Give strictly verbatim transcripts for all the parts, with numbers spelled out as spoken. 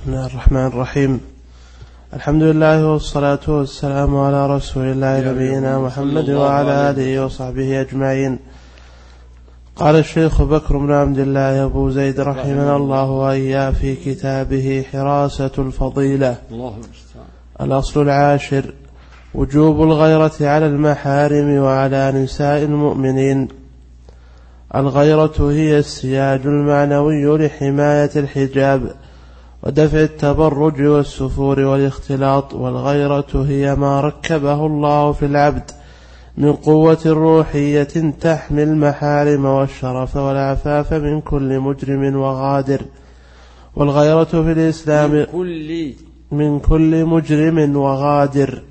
بسم الله الرحمن الرحيم. الحمد لله والصلاة والسلام على رسول الله نبينا محمد وعلى آله وصحبه أجمعين. قال الشيخ بكر بن عبد الله أبو زيد رحمنا الله وإياه في كتابه حراسة الفضيلة. الأصل العاشر: وجوب الغيرة على المحارم وعلى نساء المؤمنين. الغيرة هي السياج المعنوي لحماية الحجاب ودفع التبرج والسفور والاختلاط، والغيرة هي ما ركبه الله في العبد من قوة روحية تحمي المحارم والشرف والعفاف من كل مجرم وغادر. والغيرة في الإسلام من كل, من كل مجرم وغادر.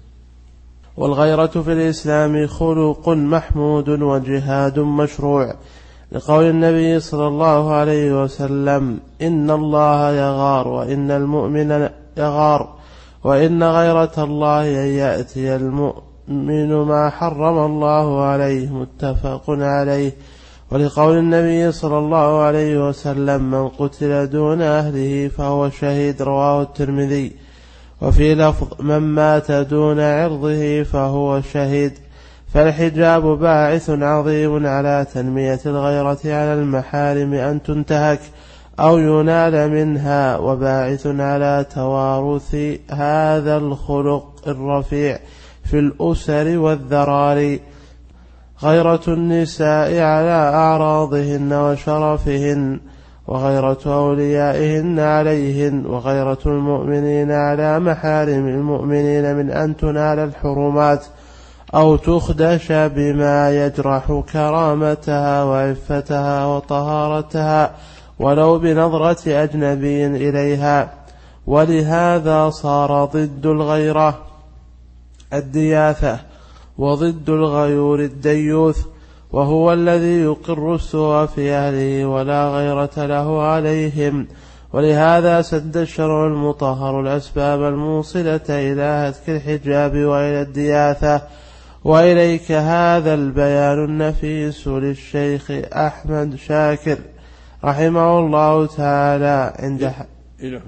والغيرة في الإسلام خلق محمود وجهاد مشروع، لقول النبي صلى الله عليه وسلم: إن الله يغار وإن المؤمن يغار، وإن غيرة الله أن يأتي المؤمن ما حرم الله عليه، متفق عليه. ولقول النبي صلى الله عليه وسلم: من قتل دون أهله فهو شهيد، رواه الترمذي. وفي لفظ: من مات دون عرضه فهو شهيد. فالحجاب باعث عظيم على تنمية الغيرة على المحارم أن تنتهك أو ينال منها، وباعث على توارث هذا الخلق الرفيع في الأسر والذراري. غيرة النساء على أعراضهن وشرفهن، وغيرة أوليائهن عليهن، وغيرة المؤمنين على محارم المؤمنين من أن تنال الحرمات أو تخدش بما يجرح كرامتها وعفتها وطهارتها ولو بنظرة أجنبي إليها. ولهذا صار ضد الغيرة الدياثة، وضد الغيور الديوث، وهو الذي يقر السوء في أهله ولا غيرة له عليهم. ولهذا سد الشرع المطهر الأسباب الموصلة إلى هتك الحجاب وإلى الدياثة. وإليك هذا البيان النفيس للشيخ أحمد شاكر رحمه الله تعالى عند إلى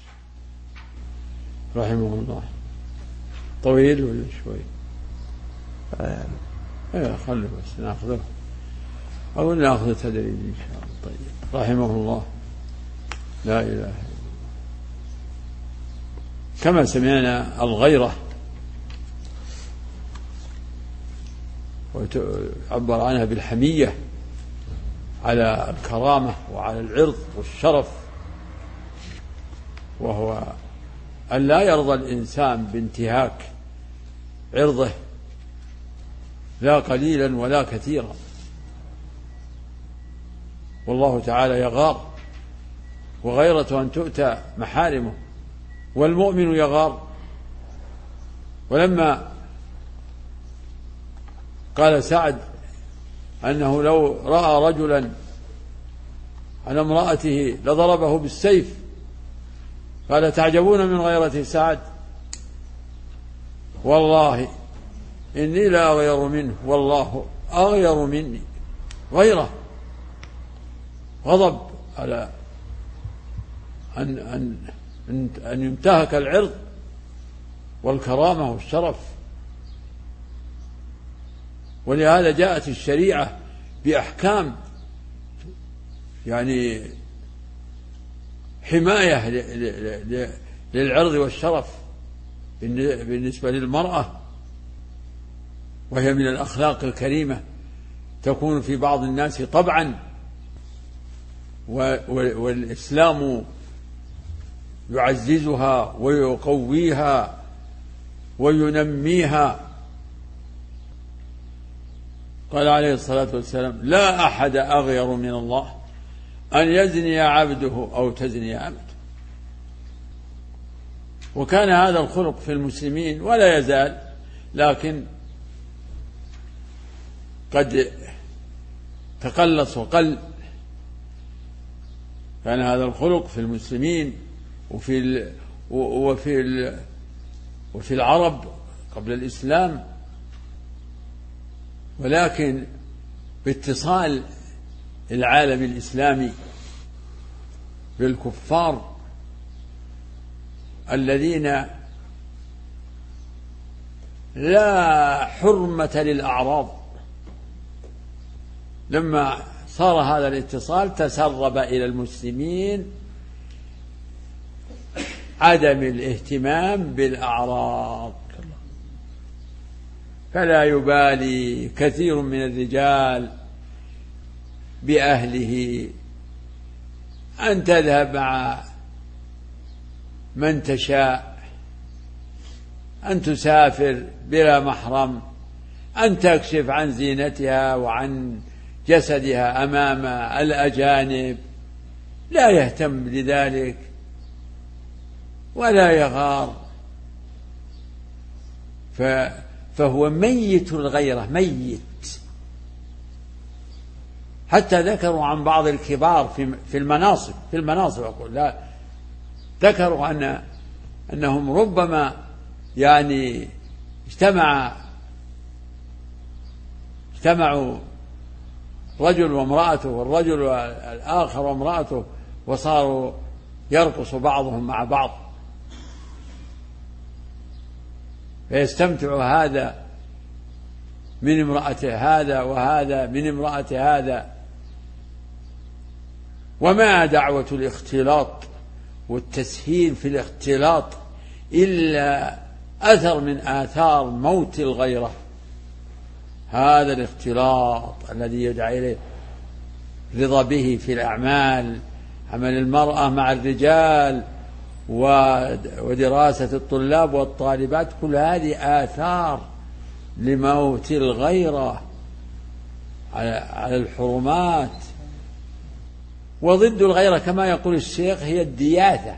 رحمه الله. طويل ولا شوي؟ يعني ايه خلي بس ناخذه او ناخذ تدريج ان شاء الله. طيب، رحمه الله. لا اله الا الله. كما سمعنا الغيرة وعبر عنها بالحمية على الكرامة وعلى العرض والشرف، وهو أن لا يرضى الإنسان بانتهاك عرضه لا قليلا ولا كثيرا. والله تعالى يغار، وغيرة أن تؤتى محارمه، والمؤمن يغار. ولما قال سعد أنه لو رأى رجلا على امرأته لضربه بالسيف، قال: تعجبون من غيرة سعد؟ والله إني لا أغير منه، والله أغير مني. غيره غضب على أن, أن, أن ينتهك العرض والكرامة والشرف. ولهذا جاءت الشريعة بأحكام يعني حماية للعرض والشرف بالنسبة للمرأة، وهي من الأخلاق الكريمة تكون في بعض الناس طبعا، والإسلام يعززها ويقويها وينميها. قال عليه الصلاة والسلام: لا أحد أغير من الله أن يزني عبده أو تزني عبده. وكان هذا الخلق في المسلمين ولا يزال، لكن قد تقلص وقل. كان هذا الخلق في المسلمين وفي ال وفي ال وفي العرب قبل الإسلام، ولكن باتصال العالم الإسلامي بالكفار الذين لا حرمة للأعراض، لما صار هذا الاتصال تسرب إلى المسلمين عدم الاهتمام بالأعراض، فلا يبالي كثير من الرجال بأهله، أن تذهب مع من تشاء، أن تسافر بلا محرم، أن تكشف عن زينتها وعن جسدها أمام الأجانب، لا يهتم لذلك ولا يغار، فهو ميت الغيرة، ميت. حتى ذكروا عن بعض الكبار في المناصب في المناصب أقول لا ذكروا أن أنهم ربما يعني اجتمع اجتمعوا رجل وامرأته والرجل الآخر وامرأته وصاروا يرقص بعضهم مع بعض، فيستمتع هذا من امرأة هذا وهذا من امرأة هذا. وما دعوة الاختلاط والتسهيل في الاختلاط إلا أثر من آثار موت الغيرة، هذا الاختلاط الذي يدعى إليه رضا به في الأعمال، عمل المرأة مع الرجال ودراسة الطلاب والطالبات، كل هذه آثار لموت الغيرة على الحرمات. وضد الغيرة كما يقول الشيخ هي الدياثة،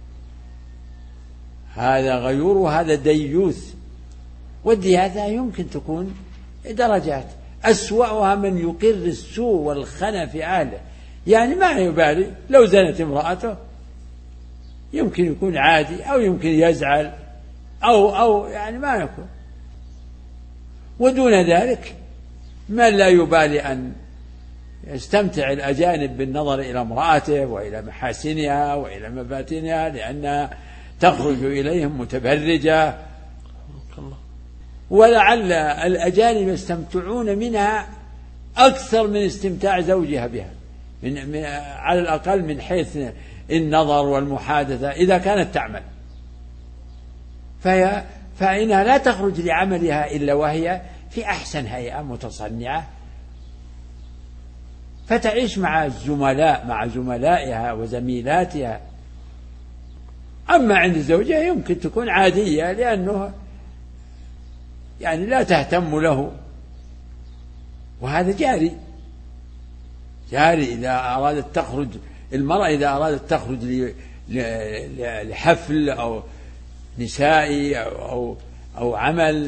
هذا غيور وهذا ديوث، والدياثة يمكن تكون درجات، أسوأها من يقر السوء والخنا في أهله، يعني ما يبالي لو زنت امرأته يمكن يكون عادي أو يمكن يزعل أو أو يعني ما يكون. ودون ذلك من لا يبالي أن يستمتع الأجانب بالنظر إلى امرأته وإلى محاسنها وإلى مفاتنها لأنها تخرج إليهم متبرجة، ولعل الأجانب يستمتعون منها أكثر من استمتاع زوجها بها، من من على الأقل من حيث النظر والمحادثة إذا كانت تعمل، فهي فإنها لا تخرج لعملها إلا وهي في أحسن هيئة متصنعة، فتعيش مع الزملاء مع زملائها وزميلاتها. أما عند زوجها يمكن تكون عادية لأنه يعني لا تهتم له، وهذا جاري جاري إذا أرادت تخرج المرأة إذا أرادت تخرج لحفل أو نسائي أو, أو, أو عمل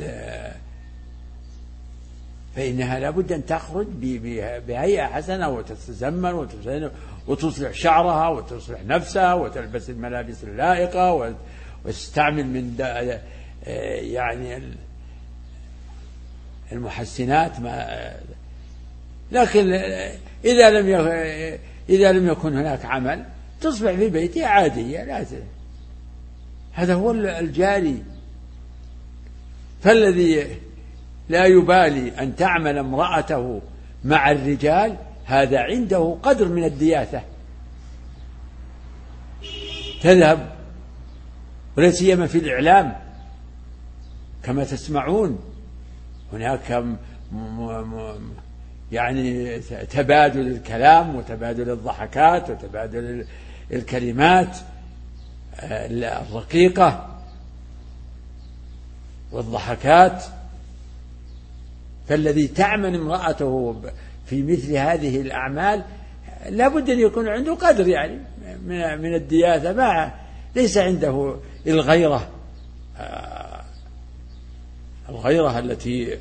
فإنها لابد أن تخرج بهيئة حسنة وتتزمن وتصلح شعرها وتصلح نفسها وتلبس الملابس اللائقة وتستعمل من يعني المحسنات ما. لكن إذا لم إذا لم يكن هناك عمل تصبح في بيتها عادية، لا هذا هو الجاري. فالذي لا يبالي أن تعمل امرأته مع الرجال هذا عنده قدر من الدياثة، تذهب ولا سيما في الإعلام كما تسمعون هناك م م يعني تبادل الكلام وتبادل الضحكات وتبادل الكلمات الرقيقة والضحكات. فالذي تعمل امرأته في مثل هذه الأعمال لابد أن يكون عنده قدر يعني من الدياثة، ما ليس عنده الغيرة الغيرة التي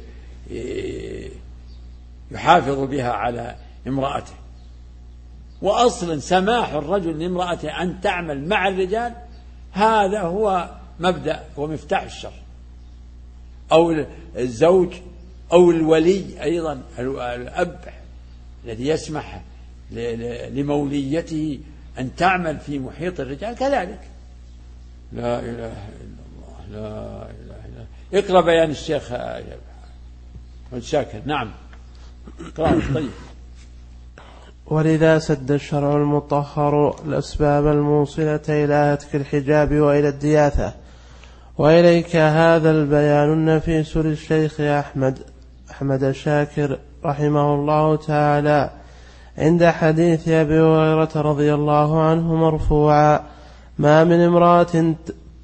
يحافظ بها على امرأته. وأصلا سماح الرجل لامرأته أن تعمل مع الرجال هذا هو مبدأ ومفتاح الشر، أو الزوج أو الولي أيضا الأب الذي يسمح لموليته أن تعمل في محيط الرجال كذلك لا إله إلا الله لا إله إلا الله. اقرأ بيان الشيخ شاكر. نعم اقرأ. طيب. ولذا سد الشرع المطهر الأسباب الموصلة إلى هتك الحجاب وإلى الدياثة. وإليك هذا البيان النفيس للشيخ أحمد أحمد شاكر رحمه الله تعالى عند حديث أبي هريرة رضي الله عنه مرفوعا: ما من امرأة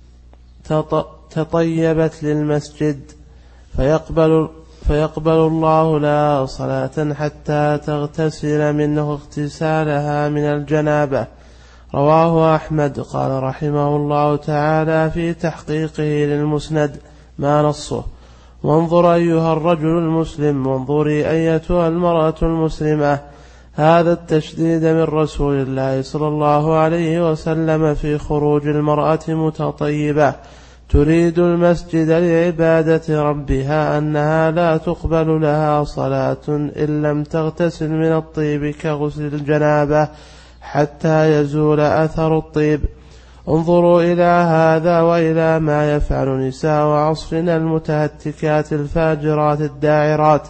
تطيبت للمسجد فيقبل, فيقبل الله لها صلاة حتى تغتسل منه اغتسالها من الجنابة. رواه أحمد. قال رحمه الله تعالى في تحقيقه للمسند ما نصه: وانظر أيها الرجل المسلم، وانظري أيتها المرأة المسلمة. هذا التشديد من رسول الله صلى الله عليه وسلم في خروج المرأة متطيبة تريد المسجد لعبادة ربها أنها لا تقبل لها صلاة إن لم تغتسل من الطيب كغسل الجنابة حتى يزول أثر الطيب. انظروا إلى هذا وإلى ما يفعل نساء عصرنا المتهتكات الفاجرات الداعرات،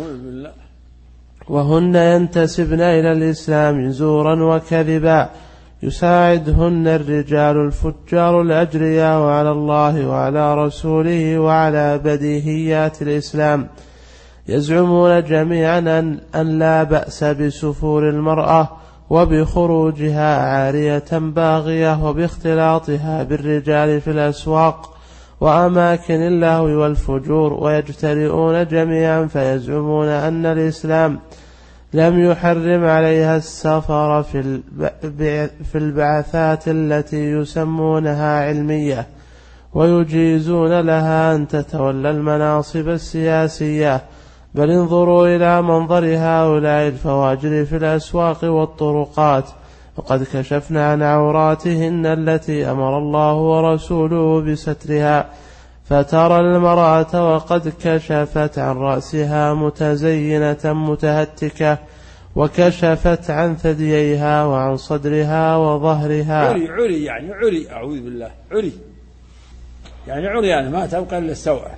وهن ينتسبن إلى الإسلام زورا وكذبا، يساعدهن الرجال الفجار الأجرياء على الله وعلى رسوله وعلى بديهيات الإسلام. يزعمون جميعا أن لا بأس بسفور المرأة وبخروجها عارية باغية وباختلاطها بالرجال في الأسواق وأماكن اللهو والفجور، ويجترئون جميعا فيزعمون أن الإسلام لم يحرم عليها السفر في البعثات التي يسمونها علمية، ويجيزون لها أن تتولى المناصب السياسية. بل انظروا إلى منظر هؤلاء الفواجر في الأسواق والطرقات، وقد كشفنا عن عوراتهن التي أمر الله ورسوله بسترها، فترى المرأة وقد كشفت عن رأسها متزينة متهتكة، وكشفت عن ثدييها وعن صدرها وظهرها. عري عري يعني عري، أعوذ بالله، عري يعني عري يعني ما تبقى إلا السوء،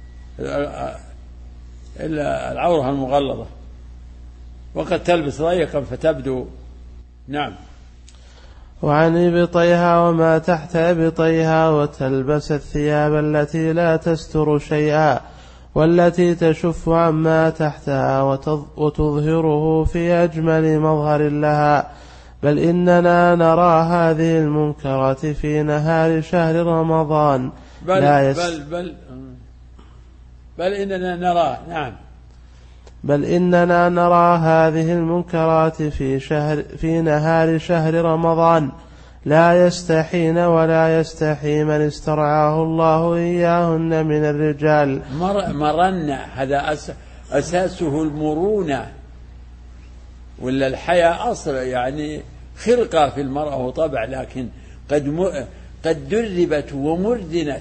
إلا العورة المغلظة، وقد تلبس ضيقا فتبدو. نعم. وعن إبطيها وما تحت إبطيها، وتلبس الثياب التي لا تستر شيئا والتي تشف عما تحتها وتظهره في أجمل مظهر لها. بل إننا نرى هذه المنكرات في نهار شهر رمضان. بل لا يس... بل بل بل إننا نرى نعم بل إننا نرى هذه المنكرات في شهر في نهار شهر رمضان لا يستحين ولا يستحي من استرعاه الله إياهن من الرجال. مر مرن هذا أس أساسه المرونة، ولا الحياة أصل يعني خلقة في المرأة وطبع، لكن قد م... قد دربت ومردنت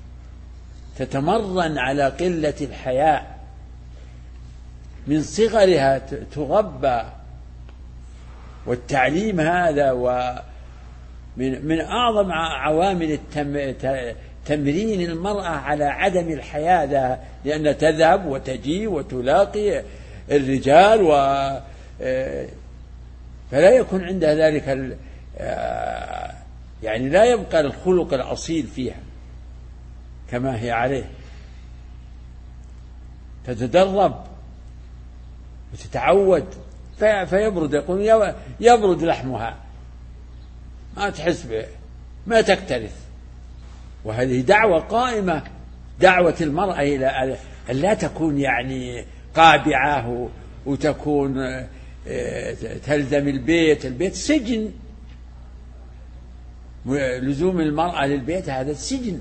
تتمرن على قلة الحياء من صغرها، تغبى. والتعليم هذا ومن من أعظم عوامل التم... تمرين المرأة على عدم الحياء، لأن تذهب وتجي وتلاقي الرجال و فلا يكون عندها ذلك ال... يعني لا يبقى الخلق الأصيل فيها كما هي عليه، تتدرب وتتعود في... فيبرد، يقول يبرد لحمها، ما تحس به، ما تكترث. وهذه دعوة قائمة، دعوة المرأة إلى أن لا تكون يعني قابعة وتكون تلزم البيت. البيت سجن، لزوم المرأة للبيت هذا السجن.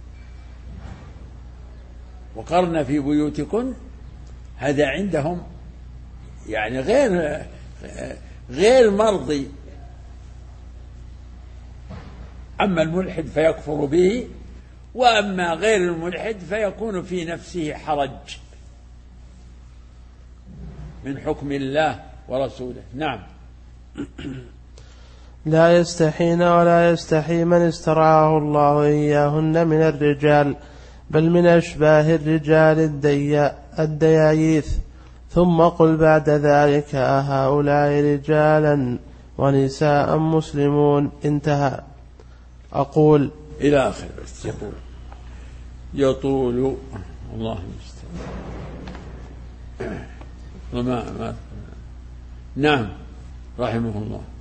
وقرن في بيوتكن، هذا عندهم يعني غير غير مرضي. أما الملحد فيكفر به، وأما غير الملحد فيكون في نفسه حرج من حكم الله ورسوله. نعم. لا يستحين ولا يستحي من استرعاه الله إياهن من الرجال، بل من أشباه الرجال الدياييث. ثم قل بعد ذلك أهؤلاء رجالا ونساء مسلمون. انتهى. أقول إلى آخر بس يقول يطول الله المستعان وما ما نعم رحمه الله.